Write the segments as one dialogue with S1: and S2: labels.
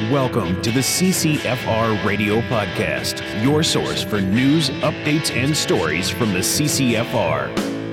S1: Welcome to the CCFR Radio Podcast, your source for news, updates, and stories from the CCFR.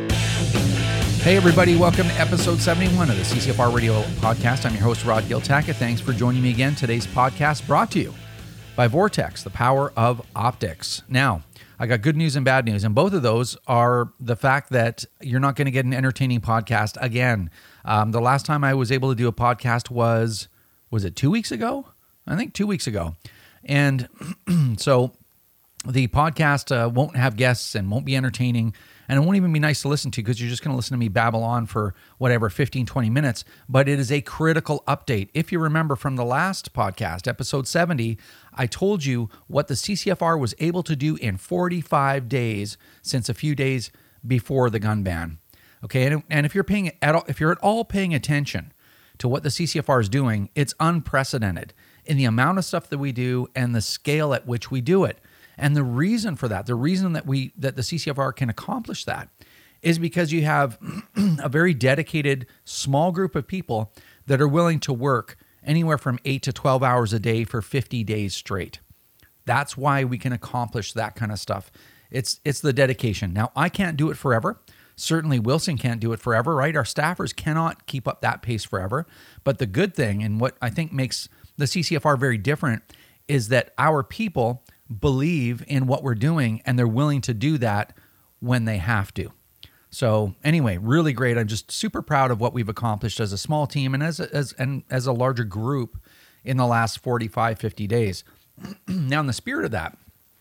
S2: Hey everybody, welcome to episode 71 of the CCFR Radio Podcast. I'm your host, Rod Giltackett. Thanks for joining me again. Today's podcast brought to you by Vortex, the power of optics. Now, I got good news and bad news, and both of those are the fact that you're not going to get an entertaining podcast again. The last time I was able to do a podcast was it 2 weeks ago? I think 2 weeks ago. And so the podcast won't have guests and won't be entertaining, and it won't even be nice to listen to because you're just going to listen to me babble on for whatever, 15, 20 minutes. But it is a critical update. If you remember from the last podcast, episode 70, I told you what the CCFR was able to do in 45 days since a few days before the gun ban. Okay, and if you're at all paying attention to what the CCFR is doing, it's unprecedented in the amount of stuff that we do and the scale at which we do it. And the reason for that, the reason that the CCFR can accomplish that is because you have a very dedicated small group of people that are willing to work anywhere from 8 to 12 hours a day for 50 days straight. That's why we can accomplish that kind of stuff. It's the dedication. Now, I can't do it forever. Certainly Wilson can't do it forever, right? Our staffers cannot keep up that pace forever. But the good thing, and what I think makes the CCFR very different, is that our people believe in what we're doing and they're willing to do that when they have to. So anyway, really great. I'm just super proud of what we've accomplished as a small team and as a larger group in the last 45, 50 days. Now, in the spirit of that,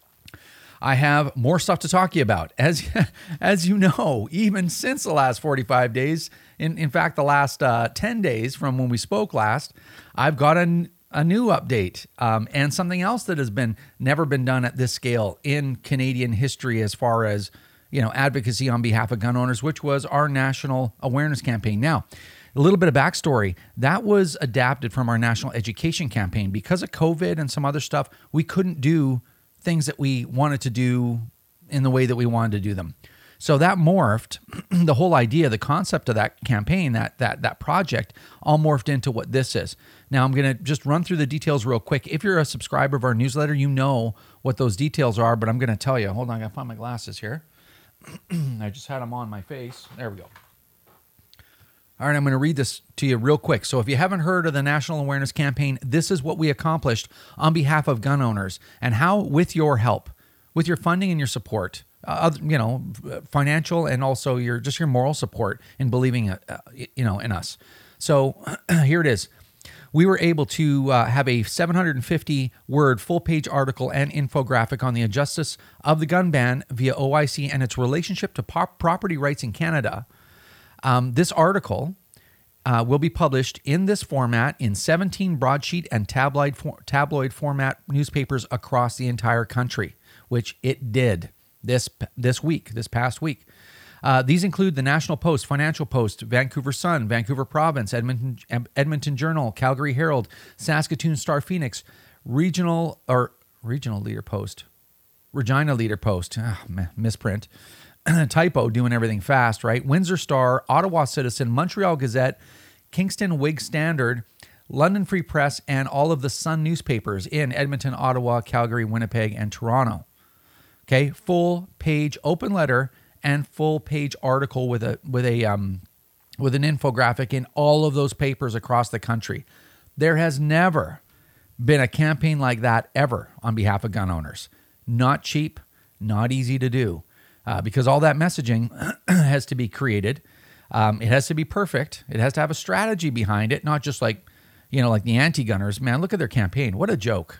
S2: I have more stuff to talk to you about. As you know, even since the last 45 days, in fact, the last 10 days from when we spoke last, I've got a new update and something else that has never been done at this scale in Canadian history as far as, advocacy on behalf of gun owners, which was our national awareness campaign. Now, a little bit of backstory. That was adapted from our national education campaign. Because of COVID and some other stuff, we couldn't do things that we wanted to do in the way that we wanted to do them. So that morphed, the whole idea, the concept of that campaign, that project, all morphed into what this is. Now, I'm going to just run through the details real quick. If you're a subscriber of our newsletter, you know what those details are, but I'm going to tell you. Hold on, I got to find my glasses here. I just had them on my face. There we go. All right, I'm going to read this to you real quick. So if you haven't heard of the National Awareness Campaign, this is what we accomplished on behalf of gun owners and how, with your help, with your funding and your support, financial and also your moral support in believing, in us. So here it is. We were able to have a 750-word full-page article and infographic on the injustice of the gun ban via OIC and its relationship to property rights in Canada. This article will be published in this format in 17 broadsheet and tabloid format newspapers across the entire country, which it did this past week. These include the National Post, Financial Post, Vancouver Sun, Vancouver Province, Edmonton Journal, Calgary Herald, Saskatoon Star Phoenix, Regional Leader Post, Regina Leader Post, misprint, typo, doing everything fast, right? Windsor Star, Ottawa Citizen, Montreal Gazette, Kingston Whig Standard, London Free Press, and all of the Sun newspapers in Edmonton, Ottawa, Calgary, Winnipeg, and Toronto. Okay, full page open letter and full page article with an infographic in all of those papers across the country. There has never been a campaign like that ever on behalf of gun owners. Not cheap, not easy to do, because all that messaging has to be created. It has to be perfect. It has to have a strategy behind it, not just like the anti-gunners. Man, look at their campaign. What a joke.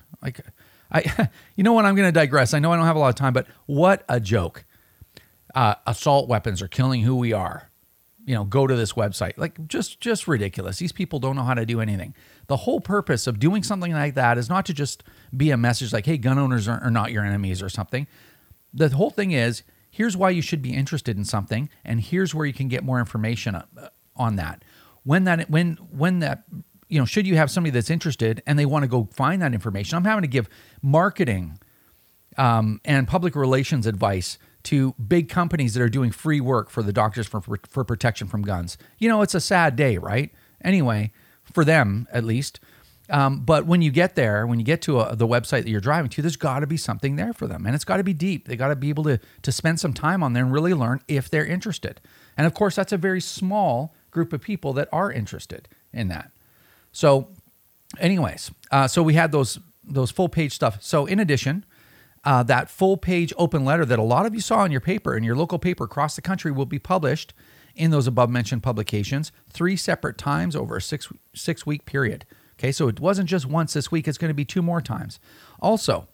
S2: You know what? I'm going to digress. I know I don't have a lot of time, but what a joke. Assault weapons are killing who we are. Go to this website. Just ridiculous. These people don't know how to do anything. The whole purpose of doing something like that is not to just be a message like, hey, gun owners are not your enemies or something. The whole thing is, here's why you should be interested in something, and here's where you can get more information on that. When that should you have somebody that's interested and they want to go find that information, I'm having to give marketing and public relations advice to big companies that are doing free work for the Doctors for Protection from Guns. It's a sad day, right? Anyway, for them at least. But when you get there, when you get to the website that you're driving to, there's got to be something there for them. And it's got to be deep. They got to be able to spend some time on there and really learn if they're interested. And of course, that's a very small group of people that are interested in that. So anyways, so we had those full page stuff. So in addition, that full page open letter that a lot of you saw in your paper, in your local paper across the country, will be published in those above mentioned publications 3 separate times over a six week period. Okay, so it wasn't just once this week, it's going to be 2 more times. Also,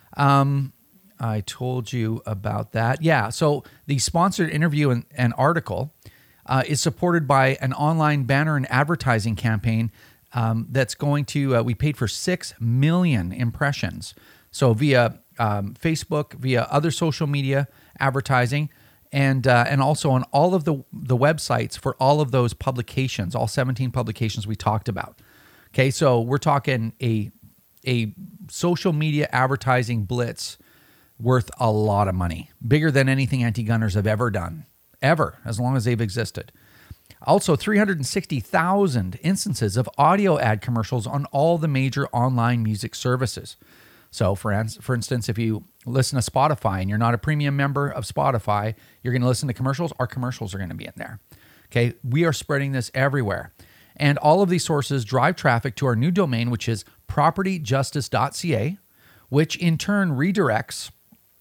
S2: I told you about that. Yeah, so the sponsored interview and article is supported by an online banner and advertising campaign that's going to, we paid for 6 million impressions. So via Facebook, via other social media advertising, and also on all of the websites for all of those publications, all 17 publications we talked about. Okay, so we're talking a social media advertising blitz worth a lot of money, bigger than anything anti-gunners have ever done, ever, as long as they've existed. Also, 360,000 instances of audio ad commercials on all the major online music services. So, for instance, if you listen to Spotify and you're not a premium member of Spotify, you're going to listen to commercials. Our commercials are going to be in there. Okay, we are spreading this everywhere. And all of these sources drive traffic to our new domain, which is propertyjustice.ca, which in turn redirects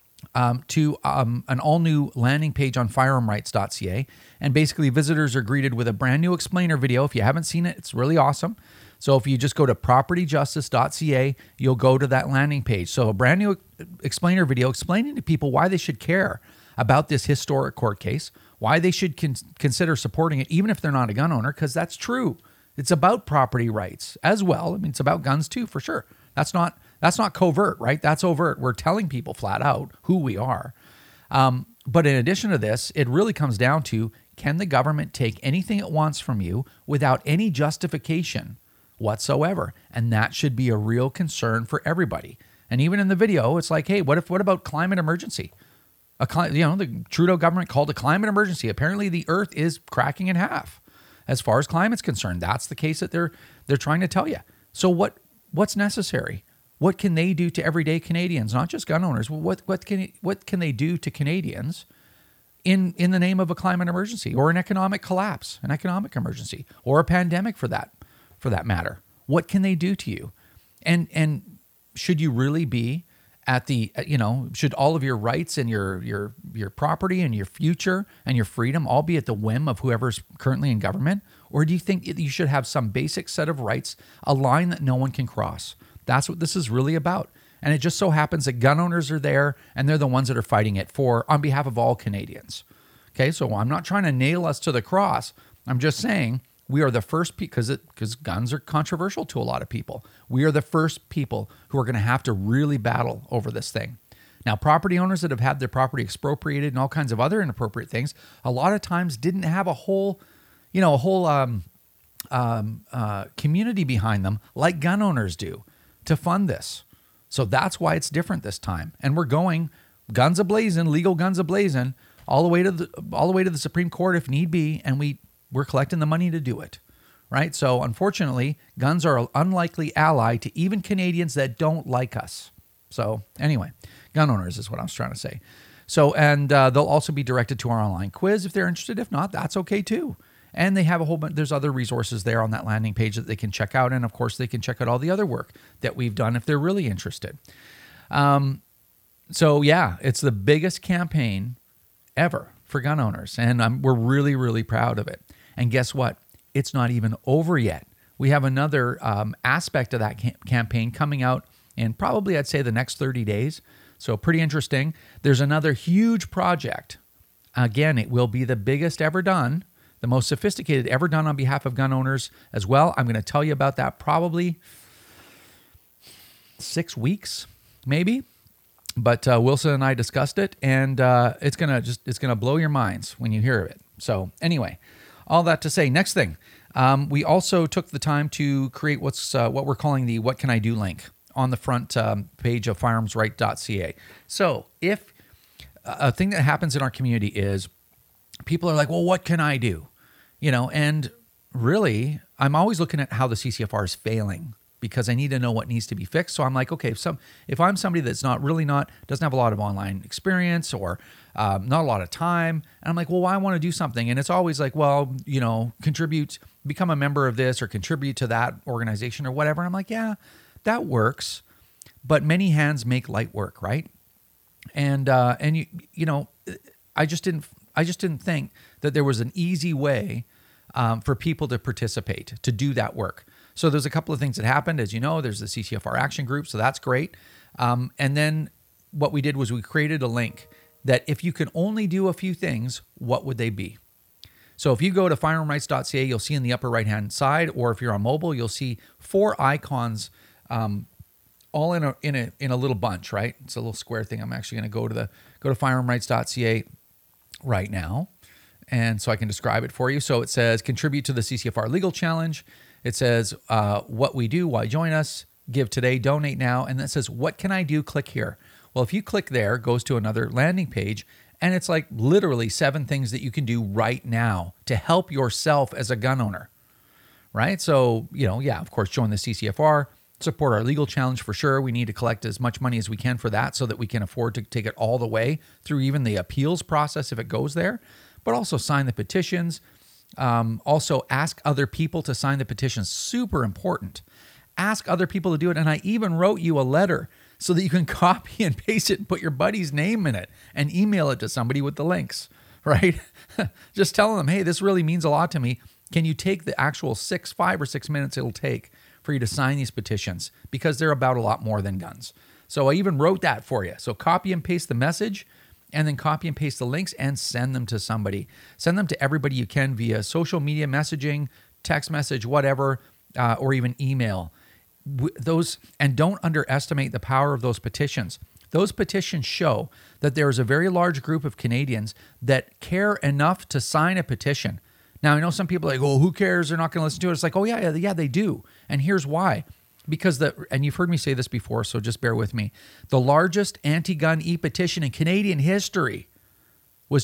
S2: to an all-new landing page on firearmrights.ca. And basically, visitors are greeted with a brand new explainer video. If you haven't seen it, it's really awesome. So if you just go to propertyjustice.ca, you'll go to that landing page. So a brand new explainer video explaining to people why they should care about this historic court case, why they should consider supporting it, even if they're not a gun owner, because that's true. It's about property rights as well. I mean, it's about guns too, for sure. That's not covert, right? That's overt. We're telling people flat out who we are. But in addition to this, it really comes down to, can the government take anything it wants from you without any justification whatsoever? And that should be a real concern for everybody. And even in the video, it's like, hey, what about climate emergency? The Trudeau government called a climate emergency. Apparently, the earth is cracking in half as far as climate's concerned. That's the case that they're trying to tell you. So what's necessary? What can they do to everyday Canadians, not just gun owners? What can they do to Canadians in the name of a climate emergency or an economic collapse, an economic emergency, or a pandemic for that matter? What can they do to you? And should you really be at the, should all of your rights and your property and your future and your freedom all be at the whim of whoever's currently in government? Or do you think you should have some basic set of rights, a line that no one can cross? That's what this is really about. And it just so happens that gun owners are there and they're the ones that are fighting it on behalf of all Canadians. Okay, so I'm not trying to nail us to the cross. I'm just saying we are the first, because guns are controversial to a lot of people. We are the first people who are going to have to really battle over this thing. Now, property owners that have had their property expropriated and all kinds of other inappropriate things, a lot of times didn't have a whole community behind them like gun owners do to fund this. So that's why it's different this time. And we're going guns a-blazing, legal guns a-blazing, all the way to the Supreme Court if need be, and we're collecting the money to do it, right? So unfortunately, guns are an unlikely ally to even Canadians that don't like us. So anyway, gun owners is what I was trying to say. So, and they'll also be directed to our online quiz if they're interested. If not, that's okay too. And they have a whole bunch, there's other resources there on that landing page that they can check out. And of course, they can check out all the other work that we've done if they're really interested. So yeah, it's the biggest campaign ever for gun owners. And we're really, really proud of it. And guess what? It's not even over yet. We have another aspect of that campaign coming out in probably, I'd say, the next 30 days. So pretty interesting. There's another huge project. Again, it will be the biggest ever done, the most sophisticated ever done on behalf of gun owners as well. I'm going to tell you about that probably 6 weeks, maybe. But Wilson and I discussed it, and it's gonna blow your minds when you hear of it. So anyway, all that to say, next thing, we also took the time to create what we're calling the "What Can I Do" link on the front page of firearmsright.ca. So if a thing that happens in our community is people are like, well, what can I do? And really, I'm always looking at how the CCFR is failing because I need to know what needs to be fixed. So I'm like, okay, if I'm somebody that's doesn't have a lot of online experience or not a lot of time, and I'm like, well, I want to do something. And it's always like, well, contribute, become a member of this or contribute to that organization or whatever. And I'm like, yeah, that works. But many hands make light work, right? And I just didn't think that there was an easy way for people to participate, to do that work. So there's a couple of things that happened. As you know, there's the CCFR Action Group, so that's great. And then what we did was we created a link that if you could only do a few things, what would they be? So if you go to firearmrights.ca, you'll see in the upper right-hand side, or if you're on mobile, you'll see 4 icons all in a little bunch, right? It's a little square thing. I'm actually going to go to firearmrights.ca right now, and so I can describe it for you. So it says contribute to the CCFR Legal Challenge. It says what we do, why join us, give today, donate now, and then it says what can I do? Click here. Well, if you click there, it goes to another landing page, and it's like literally 7 things that you can do right now to help yourself as a gun owner, right? So of course, join the CCFR. Support our legal challenge for sure. We need to collect as much money as we can for that so that we can afford to take it all the way through even the appeals process if it goes there, but also sign the petitions. Also ask other people to sign the petitions. Super important. Ask other people to do it. And I even wrote you a letter so that you can copy and paste it and put your buddy's name in it and email it to somebody with the links, right? Just telling them, hey, this really means a lot to me. Can you take the actual 5 or 6 minutes it'll take for you to sign these petitions, because they're about a lot more than guns. So I even wrote that for you. So copy and paste the message, and then copy and paste the links and send them to somebody. Send them to everybody you can via social media messaging, text message, whatever, or even email. And don't underestimate the power of those petitions. Those petitions show that there is a very large group of Canadians that care enough to sign a petition. Now, I know some people are like, oh, who cares? They're not going to listen to it. It's like, oh, yeah, they do. And here's why. Because and you've heard me say this before, so just bear with me. The largest anti-gun e-petition in Canadian history was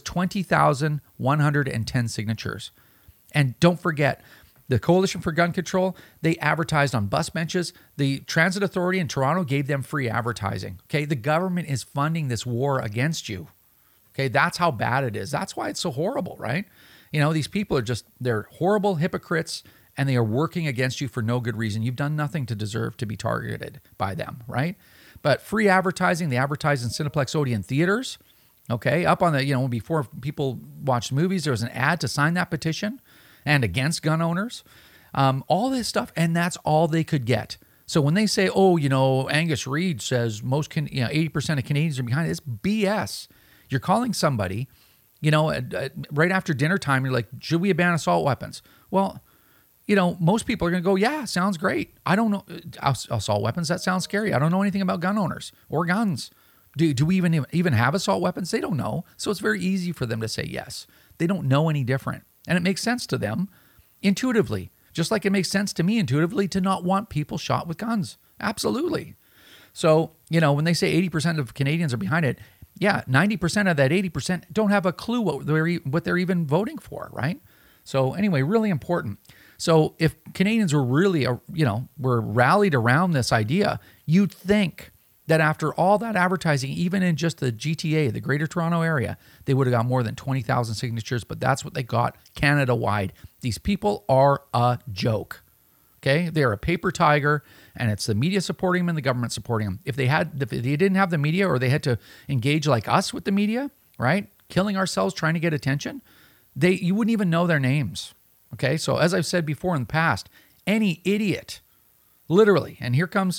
S2: 20,110 signatures. And don't forget, the Coalition for Gun Control, they advertised on bus benches. The Transit Authority in Toronto gave them free advertising. Okay, the government is funding this war against you. Okay, that's how bad it is. That's why it's so horrible, right? These people they're horrible hypocrites, and they are working against you for no good reason. You've done nothing to deserve to be targeted by them, right? But free advertising, they advertise in Cineplex Odeon theaters, okay? Up on the, before people watched movies, there was an ad to sign that petition and against gun owners. All this stuff, and that's all they could get. So when they say, Angus Reid says 80% of Canadians are behind it, it's BS. You're calling somebody, right after dinner time, you're like, should we ban assault weapons? Well, most people are going to go, yeah, sounds great. I don't know. Assault weapons, that sounds scary. I don't know anything about gun owners or guns. Do we even have assault weapons? They don't know. So it's very easy for them to say yes. They don't know any different. And it makes sense to them intuitively, just like it makes sense to me intuitively to not want people shot with guns. Absolutely. So, when they say 80% of Canadians are behind it, yeah, 90% of that 80% don't have a clue what they're even voting for, right? So anyway, really important. So if Canadians were really, were rallied around this idea, you'd think that after all that advertising, even in just the GTA, the Greater Toronto Area, they would have got more than 20,000 signatures, but that's what they got Canada-wide. These people are a joke, okay? They're a paper tiger, and it's the media supporting them and the government supporting them. If they didn't have the media, or they had to engage like us with the media, right? Killing ourselves trying to get attention, you wouldn't even know their names. Okay, so as I've said before in the past, any idiot, literally, and here comes,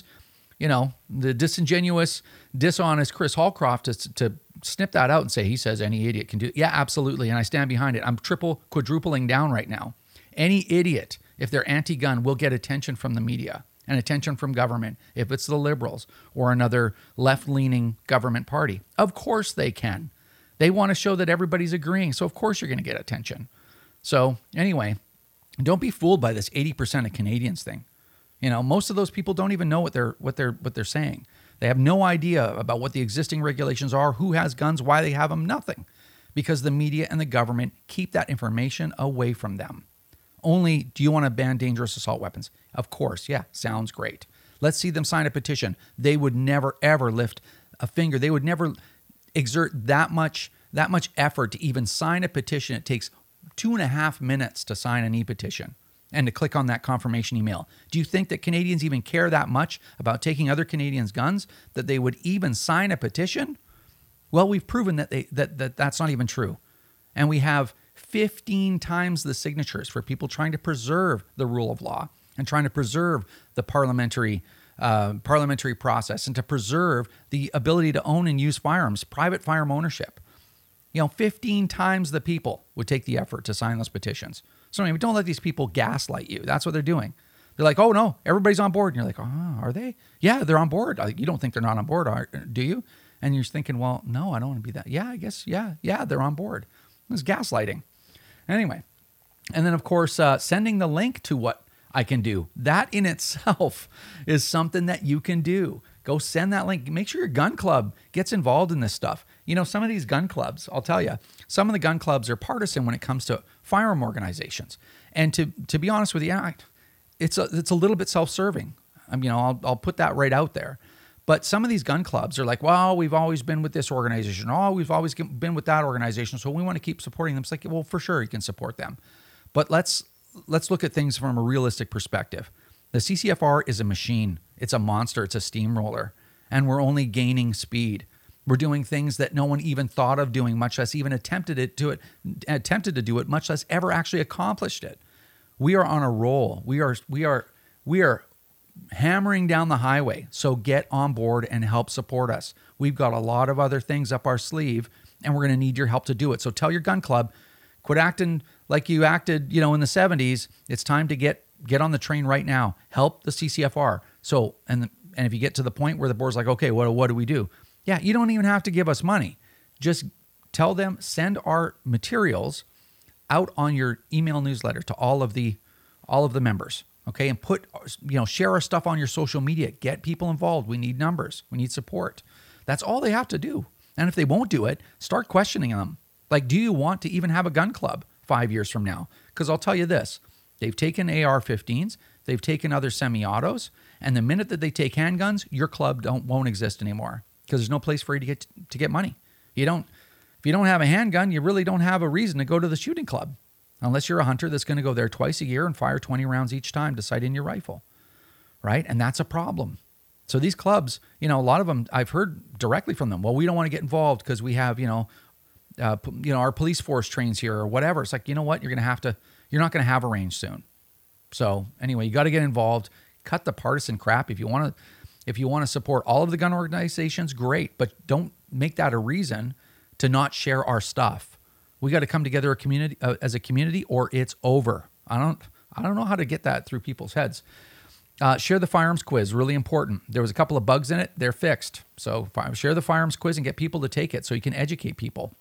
S2: the disingenuous, dishonest Chris Hallcroft to snip that out and say, he says any idiot can do it. Yeah, absolutely, and I stand behind it. I'm quadrupling down right now. Any idiot, if they're anti-gun, will get attention from the media and attention from government, if it's the Liberals or another left-leaning government party. Of course they can. They want to show that everybody's agreeing, so of course you're going to get attention. So anyway, don't be fooled by this 80% of Canadians thing. Most of those people don't even know what they're saying. They have no idea about what the existing regulations are, who has guns, why they have them, nothing. Because the media and the government keep that information away from them. only do you want to ban dangerous assault weapons? Of course, yeah, sounds great. Let's see them sign a petition. They would never, ever lift a finger. They would never exert that much effort to even sign a petition. It takes 2.5 minutes to sign an e-petition and to click on that confirmation email. Do you think that Canadians even care that much about taking other Canadians' guns that they would even sign a petition? Well, we've proven that that's not even true. And we have 15 times the signatures for people trying to preserve the rule of law and trying to preserve the parliamentary process and to preserve the ability to own and use firearms, private firearm ownership. 15 times the people would take the effort to sign those petitions. So anyway, don't let these people gaslight you. That's what they're doing. They're like, oh no, everybody's on board. And you're like, oh, are they? Yeah, they're on board. You don't think they're not on board, do you? And you're thinking, well, no, I don't want to be that. Yeah, I guess, yeah, they're on board. It's gaslighting. Anyway, and then of course, sending the link to what I can do. That in itself is something that you can do. Go send that link. Make sure your gun club gets involved in this stuff. Some of these gun clubs, I'll tell you, some of the gun clubs are partisan when it comes to firearm organizations. And to be honest with you, it's a little bit self-serving. I'll put that right out there. But some of these gun clubs are like, well, we've always been with this organization. Oh, we've always been with that organization. So we want to keep supporting them. It's like, well, for sure you can support them. But let's look at things from a realistic perspective. The CCFR is a machine. It's a monster. It's a steamroller. And we're only gaining speed. We're doing things that no one even thought of doing, much less even attempted to do it, much less ever actually accomplished it. We are on a roll. We are hammering down the highway. So get on board and help support us. We've got a lot of other things up our sleeve, and we're going to need your help to do it. So tell your gun club, quit acting like you acted, in the 70s. It's time to get on the train right now. Help the CCFR. So, and if you get to the point where the board's like, okay, what do we do? Yeah, you don't even have to give us money. Just tell them, send our materials out on your email newsletter to all of the members. Okay, and share our stuff on your social media. Get people involved. We need numbers. We need support. That's all they have to do. And if they won't do it, start questioning them. Like, do you want to even have a gun club 5 years from now? Because I'll tell you this, they've taken AR-15s, they've taken other semi-autos, and the minute that they take handguns, your club won't exist anymore because there's no place for you to get money. If you don't have a handgun, you really don't have a reason to go to the shooting club. Unless you're a hunter that's going to go there twice a year and fire 20 rounds each time to sight in your rifle, right? And that's a problem. So these clubs, a lot of them, I've heard directly from them, well, we don't want to get involved because we have, our police force trains here or whatever. It's like, you know what? You're not going to have a range soon. So anyway, you got to get involved, cut the partisan crap. If you want to support all of the gun organizations, great, but don't make that a reason to not share our stuff. We got to come together as a community, or it's over. I don't know how to get that through people's heads. Share the firearms quiz, really important. There was a couple of bugs in it. They're fixed. So share the firearms quiz and get people to take it so you can educate people.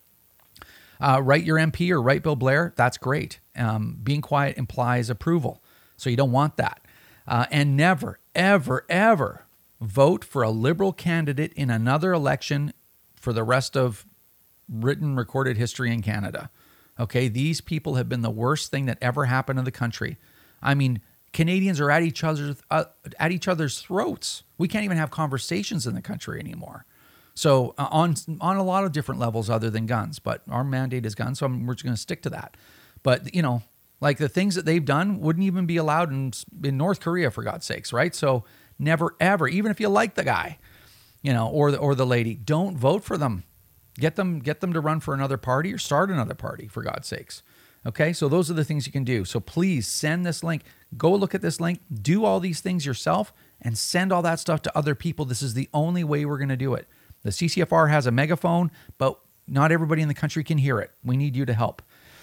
S2: Write your MP or write Bill Blair. That's great. Being quiet implies approval. So you don't want that. And never, ever, ever vote for a Liberal candidate in another election for the rest of written, recorded history in Canada. Okay, these people have been the worst thing that ever happened in the country. I mean, Canadians are at each other's throats. We can't even have conversations in the country anymore. So on a lot of different levels other than guns, but our mandate is guns, so we're just going to stick to that. But like the things that they've done wouldn't even be allowed in North Korea, for God's sakes, right? So never ever, even if you like the guy, or the lady, don't vote for them. Get them to run for another party or start another party, for God's sakes. Okay, so those are the things you can do. So please send this link. Go look at this link. Do all these things yourself and send all that stuff to other people. This is the only way we're going to do it. The CCFR has a megaphone, but not everybody in the country can hear it. We need you to help.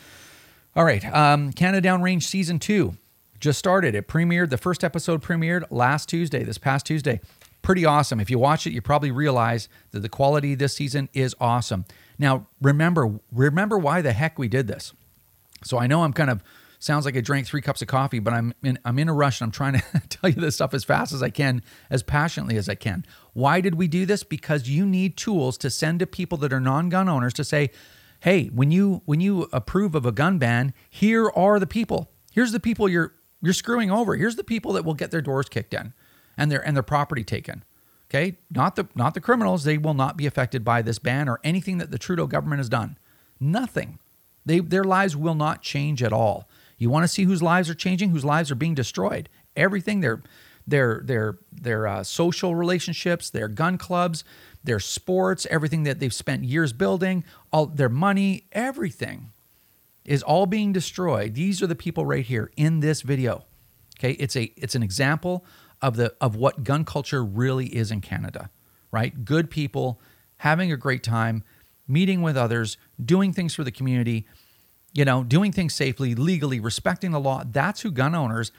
S2: All right, Canada Downrange Season 2 just started. It premiered. The first episode premiered this past Tuesday. Pretty awesome. If you watch it, you probably realize that the quality this season is awesome. Now, remember why the heck we did this. So I know sounds like I drank 3 cups of coffee, but I'm in a rush and I'm trying to tell you this stuff as fast as I can, as passionately as I can. Why did we do this? Because you need tools to send to people that are non-gun owners to say, hey, when you approve of a gun ban, here are the people. Here's the people you're screwing over. Here's the people that will get their doors kicked in and their property taken. Okay? Not the criminals. They will not be affected by this ban or anything that the Trudeau government has done. Nothing. Their lives will not change at all. You want to see whose lives are changing, whose lives are being destroyed. Everything, their social relationships, their gun clubs, their sports, everything that they've spent years building, all their money, everything is all being destroyed. These are the people right here in this video. Okay, it's an example of what gun culture really is in Canada, right? Good people having a great time, meeting with others, doing things for the community, doing things safely, legally, respecting the law. That's who gun owners,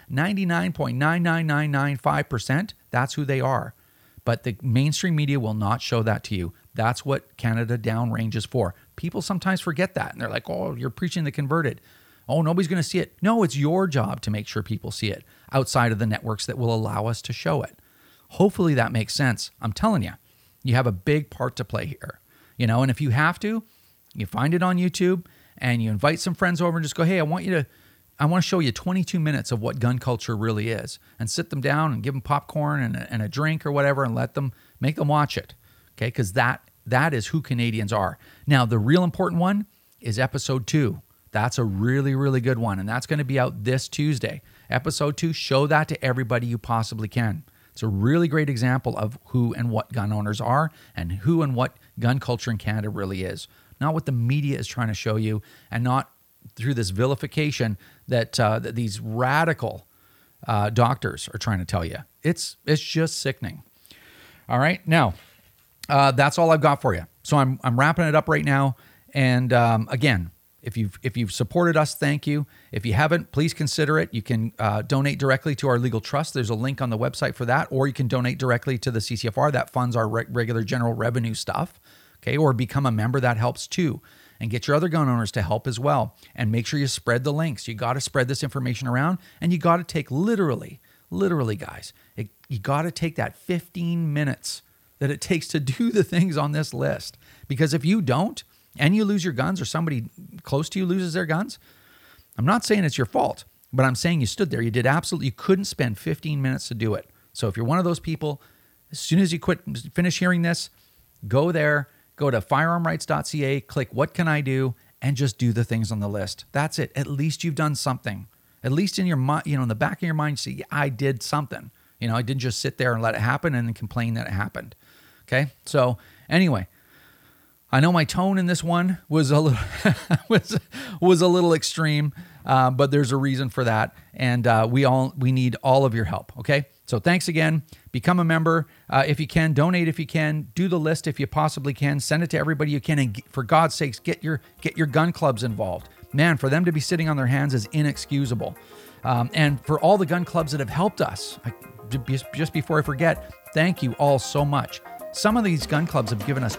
S2: 99.99995%, that's who they are. But the mainstream media will not show that to you. That's what Canada Downrange is for. People sometimes forget that, and they're like, oh, you're preaching the converted. Oh, nobody's going to see it. No, it's your job to make sure people see it outside of the networks that will allow us to show it. Hopefully that makes sense. I'm telling you, you have a big part to play here. And if you have to, you find it on YouTube and you invite some friends over and just go, hey, I want to show you 22 minutes of what gun culture really is, and sit them down and give them popcorn and a drink or whatever and make them watch it. Okay. Cause that is who Canadians are. Now, the real important one is episode 2. That's a really, really good one. And that's going to be out this Tuesday. Episode 2, show that to everybody you possibly can. It's a really great example of who and what gun owners are and who and what gun culture in Canada really is. Not what the media is trying to show you, and not through this vilification that these radical doctors are trying to tell you. It's just sickening. All right. Now, that's all I've got for you. So I'm wrapping it up right now. And again, if you've supported us, thank you. If you haven't, please consider it. You can donate directly to our legal trust. There's a link on the website for that, or you can donate directly to the CCFR. That funds our regular general revenue stuff. Okay, or become a member. That helps too. And get your other gun owners to help as well. And make sure you spread the links. You got to spread this information around, and you got to take literally, guys, you got to take that 15 minutes that it takes to do the things on this list. Because if you don't, and you lose your guns, or somebody close to you loses their guns, I'm not saying it's your fault, but I'm saying you stood there. You couldn't spend 15 minutes to do it. So if you're one of those people, as soon as you finish hearing this, go there, go to firearmrights.ca, click what can I do, and just do the things on the list. That's it. At least you've done something. At least in your mind, in the back of your mind, you see, I did something. I didn't just sit there and let it happen and then complain that it happened. Okay. So anyway, I know my tone in this one was a little was a little extreme, but there's a reason for that, and we need all of your help. Okay, so thanks again. Become a member if you can. Donate if you can. Do the list if you possibly can. Send it to everybody you can, and for God's sakes, get your gun clubs involved. Man, for them to be sitting on their hands is inexcusable. And for all the gun clubs that have helped us, just before I forget, thank you all so much. Some of these gun clubs have given us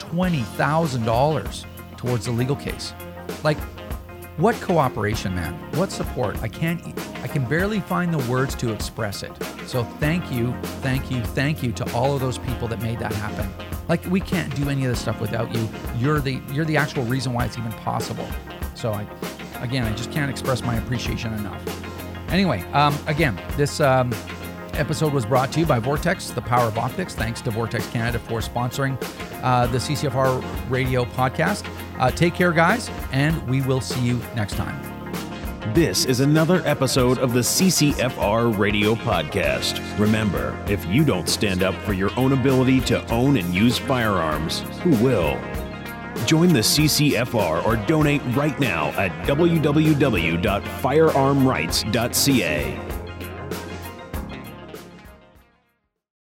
S2: $20,000 towards the legal case. Like, what cooperation, man? What support? I can barely find the words to express it. So thank you to all of those people that made that happen. Like, we can't do any of this stuff without you. You're the actual reason why it's even possible. So I just can't express my appreciation enough. Anyway, again, this episode was brought to you by Vortex, the power of optics. Thanks to Vortex Canada for sponsoring the CCFR radio podcast. Take care, guys, and we will see you next time.
S1: This is another episode of the CCFR radio podcast. Remember, if you don't stand up for your own ability to own and use firearms, who will? Join the CCFR or donate right now at www.firearmrights.ca.